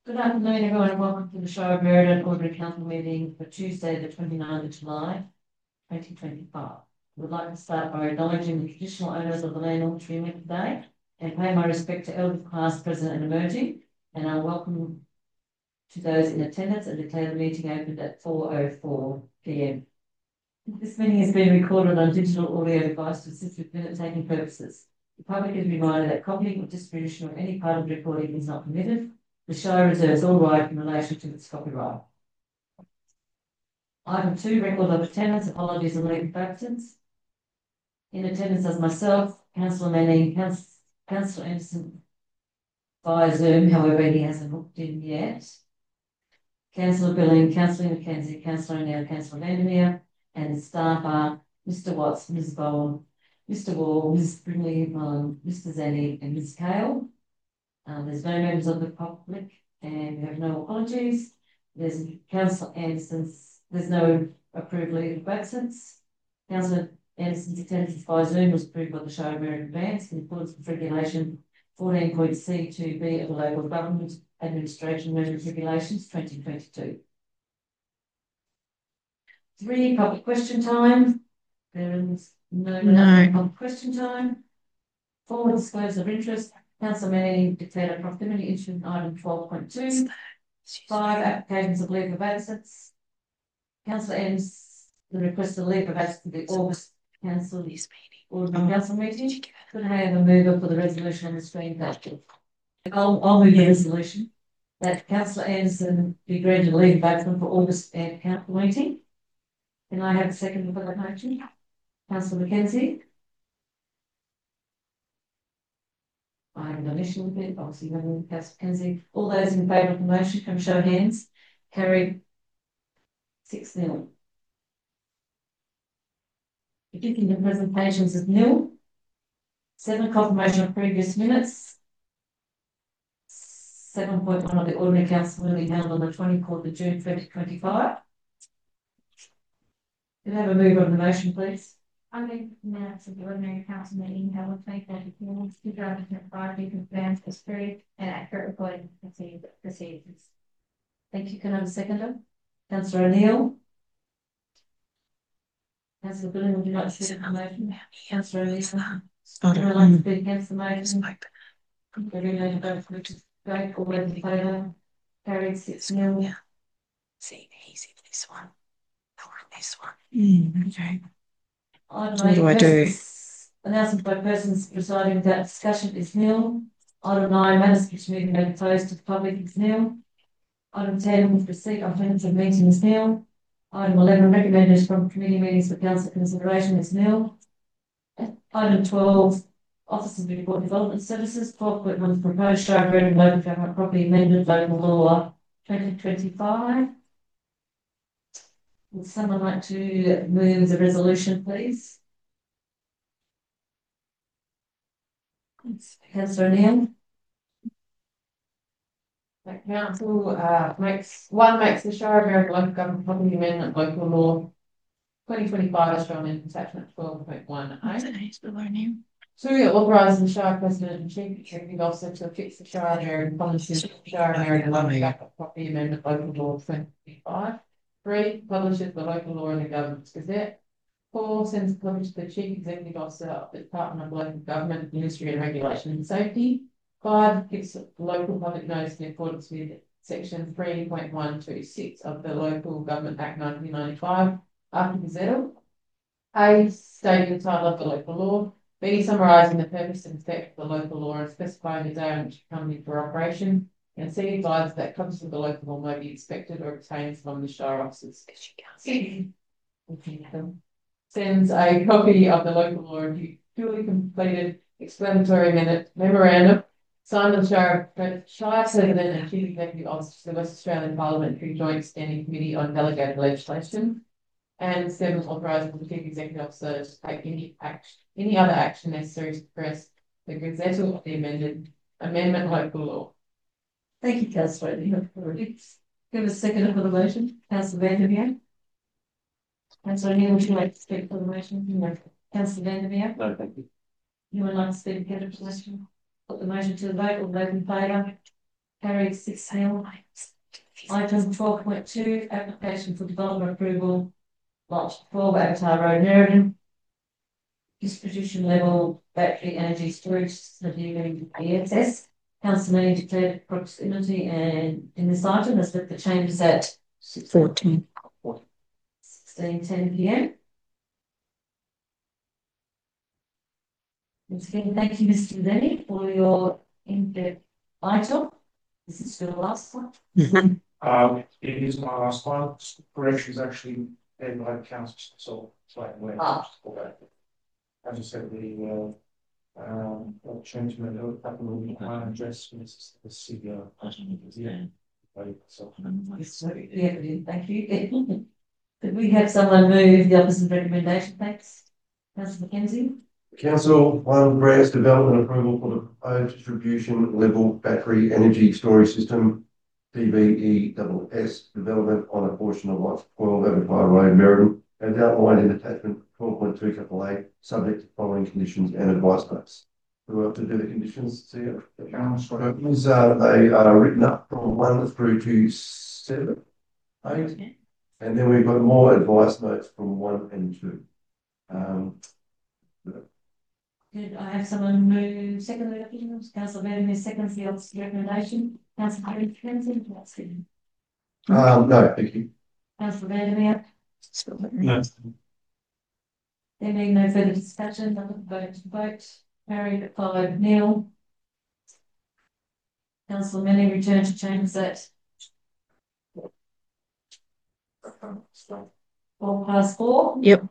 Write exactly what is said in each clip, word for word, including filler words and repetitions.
Good afternoon, everyone, and welcome to the Shire of Merredin Ordinary Council meeting for Tuesday, the twenty-ninth of July, twenty twenty-five. I would like to start by acknowledging the traditional owners of the land on which we meet today and pay my respect to elders past, present, and emerging, and I welcome to those in attendance and declare the meeting opened at four oh four p m. This meeting is being recorded on digital audio device to assist with minute-taking purposes. The public is reminded that copying or distribution of any part of the recording is not permitted. The Shire reserves all right in relation to its copyright. Item two, record of attendance, apologies and leave of absence. In attendance as myself, Councillor Manning, Councillor Anderson via Zoom, however he hasn't hooked in yet. Councillor Billing, Councillor Mackenzie, Councillor O'Neill, Councillor Vandermeer, and the staff are Mister Watts, Miz Bowen, Mister Wall, Miz Brinley, um, Mister Zanny, and Miz Kale. Um, there's no members of the public and we have no apologies. There's Councillor Anderson's, there's no approved leave of absence. Councillor Anderson's attendance by Zoom was approved by the Shire of Merredin Advance in accordance with regulation fourteen point C two B of the Local Government Administration Measures Regulations twenty twenty-two. Three, public question time. There is no, no. public question time. Four, disclosure of interest. Councillor Manning declared a proximity issue in item twelve point two. Five, applications of leave of absence. Councillor Ames, the request of leave of absence to the August Council Ordinary Council meeting. Could I have a mover for the resolution on the screen? I'll, I'll move the resolution that Councillor Anderson be granted leave of absence for August Council meeting. Can I have a second for that motion? Councillor Mackenzie. I have an issue with it, obviously, Councillor Mackenzie. All those in favour of the motion can show hands. Carried six nil. Predicting the presentations is nil. Seven, confirmation of previous minutes. seven point one of the Ordinary Council meeting held on the twenty-fourth of June twenty twenty-five. Can I have a move on the motion, please? I make minutes of the Ordinary Council meeting held on twenty-third of June two thousand twenty-five be confirmed as true and accurate recording of proceedings. Thank you. Can I have a seconder? Councillor O'Neill. Councillor Billing, would you like to speak on the motion? Councillor O'Neill. Would you like to speak against the motion? Everyone vote which is great. All those in favour? Carried six nil. Yeah. See, easy this one. Or this one. Mm, okay. What do I do? Announcement by persons presiding without discussion is nil. Item nine, matters which meeting may be closed to the public is nil. Item ten, with receipt of minutes of meeting is nil. Item eleven, recommendations from committee meetings for council consideration is nil. Item twelve, officers report development services. twelve point one, proposed Shire of Merredin local government property amendment local law twenty twenty-five. Would someone like to move the resolution, please? Councillor O'Neill. The council uh, makes one makes the Shire of Merredin local government property amendment local law twenty twenty-five as shown in attachment twelve point one A. Two, authorises the Shire President and Chief Executive Officer to fix the Shire of Merredin policies of the Shire of Merredin local government property amendment local law twenty twenty-five. Three, publishes the local law in the Government's Gazette. Four, sends a copy to the Chief Executive Officer of the Department of Local Government, Ministry and Regulation and Safety. Five, gives local public notice in accordance with section three point one two six of the Local Government Act nineteen ninety-five after Gazette. A, stating the title of the local law. B, summarising the purpose and effect of the local law and specifying the day on which it comes into operation. And C, advises that copies of the local law may be inspected or obtained from the Shire officers. Sends a copy of the local law and duly completed explanatory minute memorandum signed by the Shire, Shire President and Chief Executive Officer to the West Australian Parliamentary Joint Standing Committee on Delegated Legislation. And seven, authorises the Chief Executive Officer to take any action, any other action necessary to press the Gazette of the amended amendment local law. Thank you, Councillor O'Neill. Give a second for the motion. Councillor Vandermeer. Councillor O'Neill, would you like to speak for the motion? No. Councillor Vandermeer. No, thank you. You would like to speak against the motion? Put the motion to the vote. All those in favour? Carried six nil. Item twelve point two, application for development approval, lot twelve Avatar Road, Meriden. Distribution level battery energy storage system, E S S. Council meeting declared proximity, and in this item, let's let the chambers at Fourteen. sixteen ten P M. Once again, thank you, Mister Lenny, for your in-depth item. This is your last one. Um, it is my last one. Corrections actually made by the council, so it's like where. Ah. As I said, the uh, um, change in the couple of my address, this is the C E O. Yeah. Right, so. So, yeah, thank you. Could we have someone move the opposite recommendation, thanks? Councillor Mackenzie. Council one grants development approval for the proposed distribution level battery energy storage system D B E S S development on a portion of lot twelve Avatar Road, Meriden, as outlined in attachment twelve point two couple A, subject to following conditions and advice notes. Who have to do the conditions? See it? The council. These are they are written up from one through to seven, eight, and then we've got more advice notes from one and two. Um, Could I have someone move second the opinions? Councillor Vandermeer seconds the opposite recommendation. Councillor Mackenzie, that's good. um, no, thank you. Councillor Vandermeer. No. There being no further discussion, I'll vote to vote. Carried at five nil. Councillor Manning return to chambers at four past four. Yep.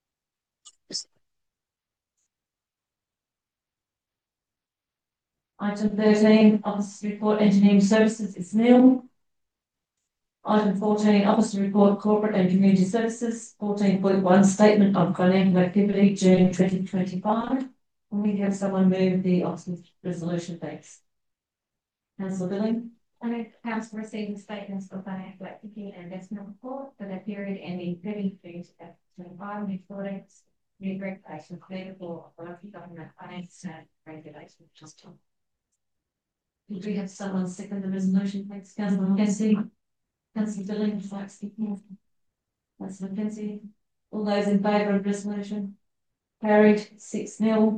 Item thirteen, officer report engineering services is nil. Item fourteen, officer report corporate and community services. fourteen point one, statement of financial activity June twenty twenty-five. Can we have someone move the officer's resolution, thanks? Councillor Billing. I move the council receive the statements of financial activity and investment report for the period ending thirty June twenty twenty-five in accordance with regulations applicable of local government finance and regulations. Just to. Could we have someone second the resolution, thanks? Councillor Mackenzie. Councillor Billing, would you like to speak more? Councillor Mackenzie. All those in favour of the resolution? Carried six nil.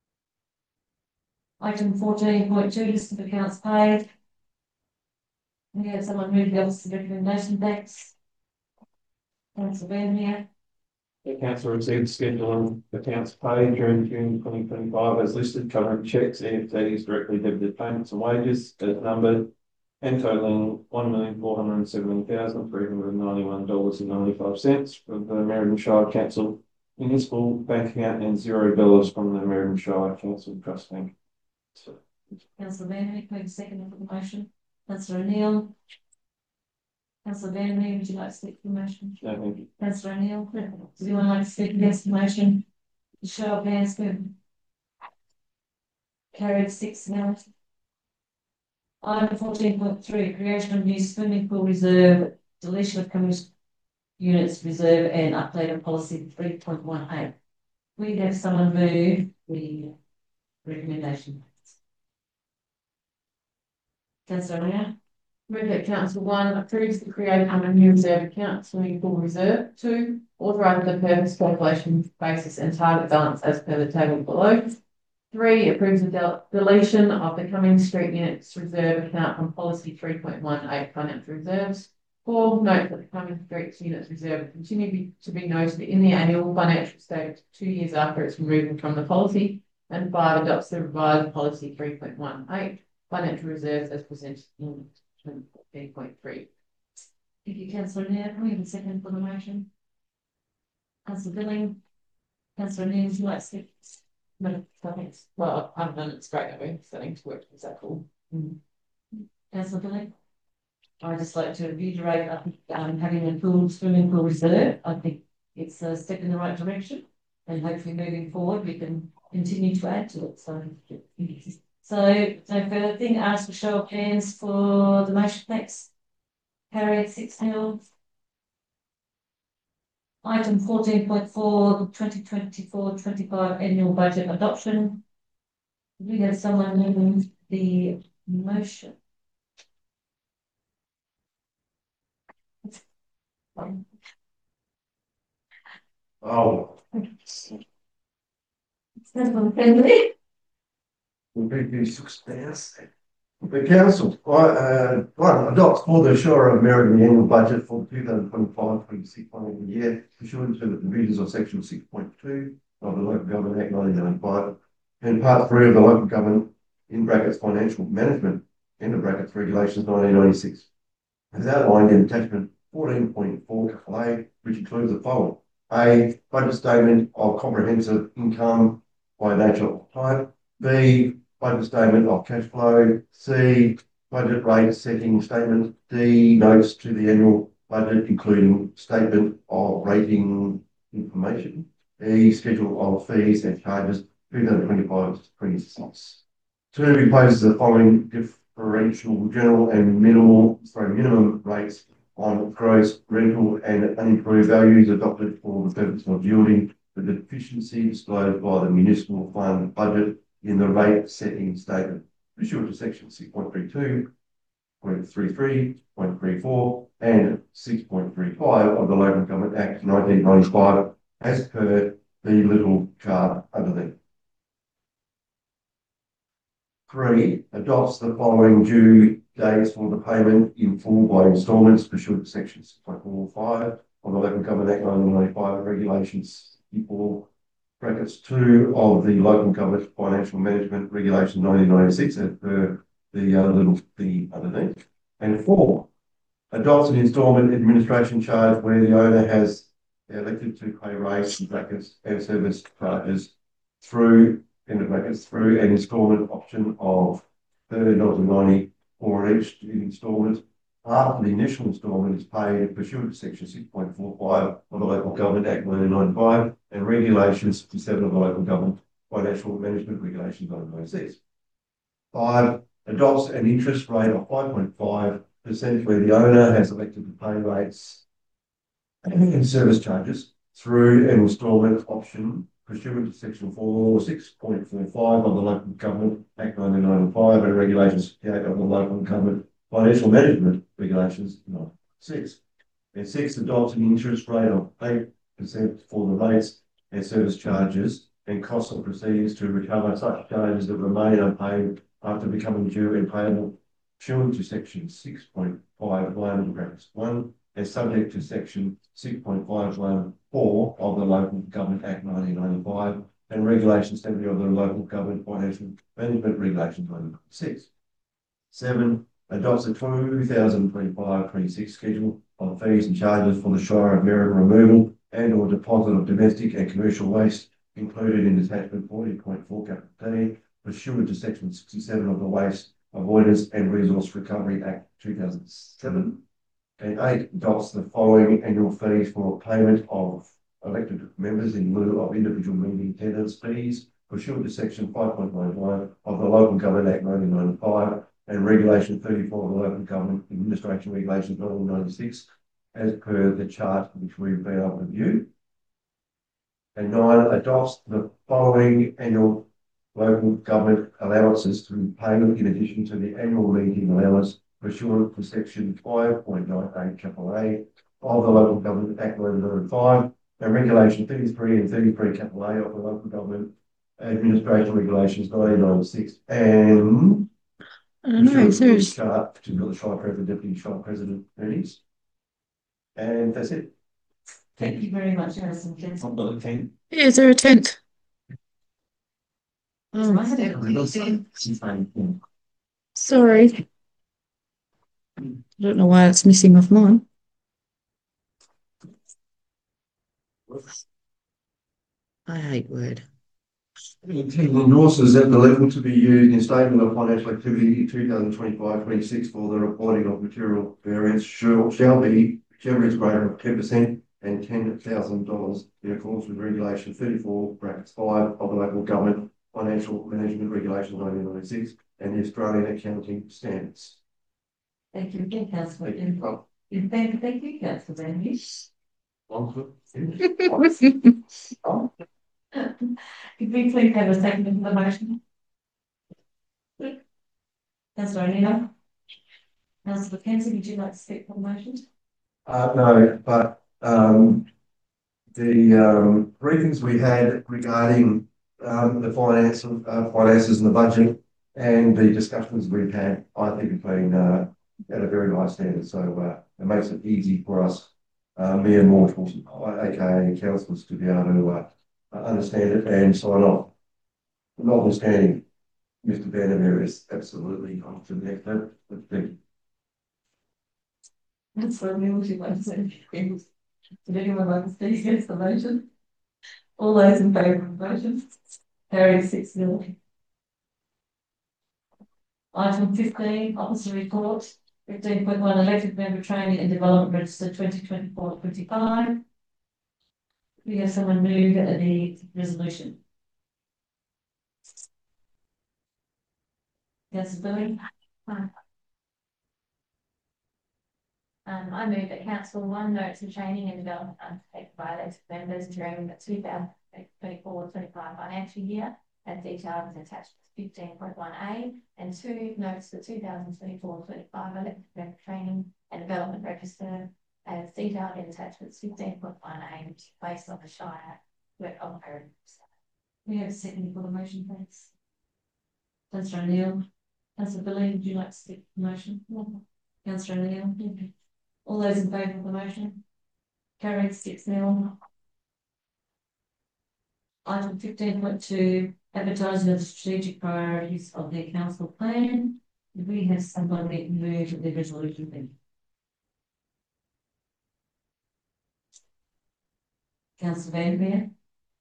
Item fourteen point two, list of accounts paid. Can we have someone move the officer's recommendation, thanks? Councillor Vandermeer. The council received schedule of accounts paid during June twenty twenty-five as listed, covering checks, E F Ts, directly debited payments and wages as numbered, and totaling one million four hundred and seventeen thousand three hundred and ninety-one dollars and ninety-five cents for the Meriden Shire Council municipal bank account and zero dollars from the Meriden Shire Council Trust Bank. So, Councillor Vandermeer, can we have a second for the motion? Councillor O'Neill. Councillor Vandermeer, would you like to speak for the motion? no, thank you. Councillor O'Neill. Does anyone like to speak against the motion? The show of hands, good. Carried six nil. Item fourteen point three, creation of new swimming pool reserve, deletion of community units reserve and update of policy three point one eight. We have someone move the recommendation. Councillor O'Neill. Move that council one approves the creation of a new reserve account, swimming pool reserve. Two, authorise the purpose, calculation basis and target balance as per the table below. Three, approves the del deletion of the Cumming Street Units Reserve account from policy three point one eight financial reserves. Four, note that the Cumming Street Units Reserve will continue be, to be noted in the annual financial statement two years after its removal from the policy. And five, adopts the revised policy three point one eight financial reserves as presented in fourteen point three. Thank you, Councillor O'Neill. Can we have a second for the motion? Councillor Billing. Councillor O'Neill, would you like to speak? No, thanks. Well, I've done it's great that we're starting to work. Is that cool? Mm. Councillor Billing. I'd just like to reiterate, I think um, having a pool, swimming pool reserve, I think it's a step in the right direction. And hopefully moving forward, we can continue to add to it. So, so no further thing, ask for show of hands for the motion, thanks. Carried six nil. Item fourteen point four, twenty twenty-four twenty-five annual budget adoption. We have someone moving the motion. Oh, Councillor Kennedy. we'll be the six thousand. The council, uh, one, adopts for the Shire of Meriden the annual budget for two thousand twenty-five twenty-six financial year, pursuant to the provisions of section six point two of the Local Government Act nineteen ninety-five, and part three of the Local Government, in brackets, Financial Management, in brackets, Regulations nineteen ninety-six. As outlined in attachment fourteen point four A, which includes the following: A, budget statement of comprehensive income by nature of type. B, budget statement of cash flow. C, budget rate setting statement. D, notes to the annual budget, including statement of rating information. E, schedule of fees and charges two thousand twenty-five to twenty-six. Two, imposes the following differential general and minimal, sorry, minimum rates on gross rental and unimproved values adopted for the purpose of yielding the deficiency disclosed by the municipal fund budget in the rate setting statement, pursuant to section six point three two, point three three, point three four, and six point three five of the Local Government Act nineteen ninety-five, as per the little chart underneath. Three, adopts the following due dates for the payment in full by instalments pursuant to section six point four five of the Local Government Act nineteen ninety-five, regulations equal brackets two of the Local Government Financial Management Regulation nineteen ninety-six, as per the uh, little the underneath. And four, adopts an instalment administration charge where the owner has elected to pay rates and brackets and service charges through in the brackets through an instalment option of thirty dollars ninety for each instalment after the initial instalment is paid pursuant to section six point four five of the Local Government Act nineteen ninety-five and regulations fifty-seven of the Local Government Financial Management Regulations nineteen ninety-six. Five, adopts an interest rate of five point five percent where the owner has elected to pay rates and service charges through an instalment option pursuant to section four six point four five of the Local Government Act nineteen ninety-five and regulations fifty-eight of the Local Government Financial Management Regulations ninety-six. And six, adopts an interest rate of eight percent for the rates and service charges and costs of proceedings to recover such charges that remain unpaid after becoming due and payable pursuant to section six point five one brackets one and subject to section six point five one four of the Local Government Act nineteen ninety-five and Regulation seventy of the Local Government Financial Management Regulations nineteen ninety-six. Seven, adopts a two thousand twenty-five twenty-six schedule of fees and charges for the Shire of Meriden removal and or deposit of domestic and commercial waste included in attachment forty point four D pursuant to section sixty-seven of the Waste Avoidance and Resource Recovery Act two thousand seven. And eight, adopts the following annual fees for payment of elected members in lieu of individual meeting attendance fees pursuant to section five point nine one of the Local Government Act nineteen ninety-five and Regulation thirty-four of the Local Government Administration Regulations nineteen ninety-six, as per the chart which we've been able to view. And nine, adopts the following annual local government allowances to be paid in addition to the annual meeting allowance pursuant to section five point nine eight A of the Local Government Act nineteen ninety-five and Regulation thirty-three and thirty-three A of the Local Government Administration Regulations nineteen ninety-six. And I don't know, is there a chart, particularly the Shire President, Deputy Shire President earnings. And that's it. Thank you very much, Alison. Thanks. I've got a ten. Yeah, is there a tenth? Oh, sorry. I don't know why it's missing off mine. I hate Word. Endorses at the level to be used in statement of financial activity two thousand twenty-five twenty-six for the reporting of material variance shall, shall be whichever is greater of ten percent and ten thousand dollars in accordance with Regulation thirty-four brackets five of the Local Government Financial Management Regulations nineteen ninety-six and the Australian Accounting Standards. Thank you again, Councillor. Thank you. In fact, thank you, Councillor Van Could we please have a second for the motion? Councillor O'Neill. Councillor Kensey, would you like to speak for the motion? Uh, no, but um, the um, briefings we had regarding um, the finance, uh, finances and the budget and the discussions we've had, I think have been uh, at a very high standard. So uh, it makes it easy for us, uh, mere mortals, aka councillors, to be able to uh, understand it and sign off. Notwithstanding, Mister Vandermeer is absolutely on to the next level. But thank you. That's for me, would you like to say a few things? Did anyone like to speak against the motion? All those in favour of the motion? Carried six nil. Item fifteen, officer report, fifteen point one, elected member training and development register twenty twenty-four twenty-five. We have someone move the resolution. Councillor Billy? Um, I move that council one notes of training and development undertaken by elected members during the two thousand twenty-four twenty-five financial year as detailed in attachment fifteen point one A, and two notes the two thousand twenty-four twenty-five elected member training and development register as detailed in attachments fifteen point one A, which is based on the Shire work of her. We have a second for the motion, thanks. Councillor O'Neill. Councillor Billy, would you like to speak to the motion? No. Councillor O'Neill. Okay. All those in favour of the motion? Carried six nil. Item fifteen point two, advertising of the strategic priorities of the council plan. We have somebody move the resolution then. Councillor Vandermeer.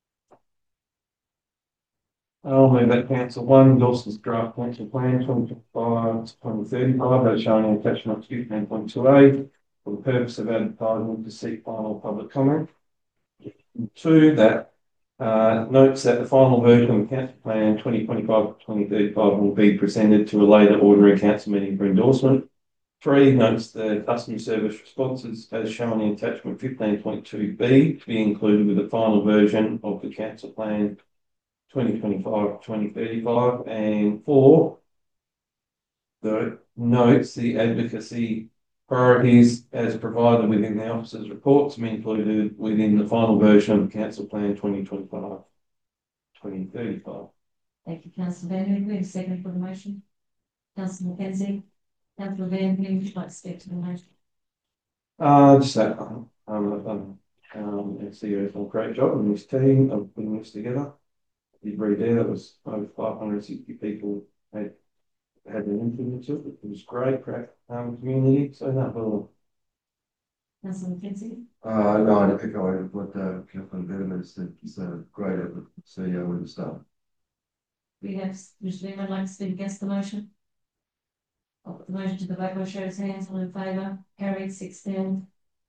I'll move that council one endorses draft council plan twenty twenty-five to twenty thirty-five as shown in attachment fifteen point two A for the purpose of advertising to seek final public comment. Two, that uh, notes that the final version of the council plan twenty twenty-five to twenty thirty-five will be presented to a later ordinary council meeting for endorsement. Three, notes the customer service responses as shown in attachment fifteen point two B to be included with the final version of the council plan twenty twenty-five to twenty thirty-five. And four, the notes the advocacy priorities as provided within the officer's report to be included within the final version of the council plan twenty twenty-five to twenty thirty-five. Thank you, Councillor Vandermeer. We have a second for the motion. Councillor Mackenzie. Councillor Vandermeer, would you like to speak to the motion? Uh, just that um, um, um, the C E O has done a great job in this team of putting this together. Did read there that was over five hundred sixty people had had an influence of it. It was great for our um, community. So that will. Councillor Mackenzie. Uh, no, I'd echo what uh, Councillor Vandermeer said. He's a great C E O and the staff. We have, would anyone like to speak against the motion? I'll put the motion to the vote by show of hands. All in favour? Carried six nil.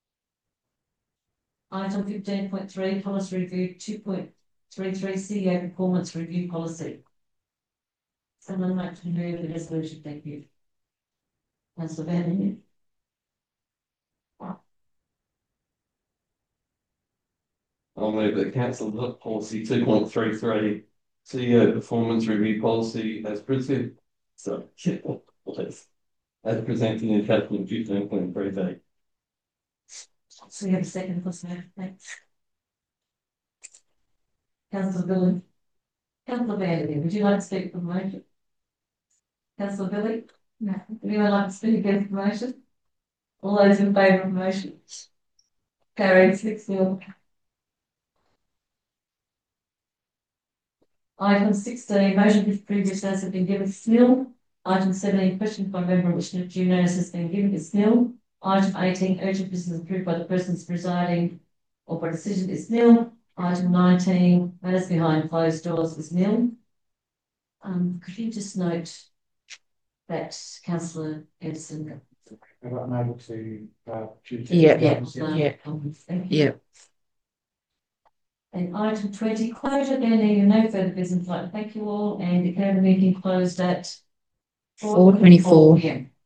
Item fifteen point three, policy review two point three three C E O performance review policy. Someone like to move the resolution, thank you. Councillor Vandermeer. I'll move that council policy two point three three C E O performance review policy as presented. So, please. As presented in attachment fifteen point three B. So we have a second, Councillor, thanks. Councillor Billy. Councillor Vandermeer, would you like to speak for the motion? Councillor Billy? No. Would anyone like to speak against the motion? All those in favour of the motion? Carried six nil. Item sixteen, motion if previous notice have been given, is nil. Item seventeen, question by member which due notice has been given, is nil. Item eighteen, urgent business approved by the persons presiding or by decision, is nil. Item nineteen, matters behind closed doors, is nil. Um, could you just note that Councillor Edison? I've got able to. Uh, Yeah, yeah, uh, yeah. Thank you. Yeah. And item twenty, closure, there being no further business, like thank you all and declare the meeting closed at Four twenty-four. p m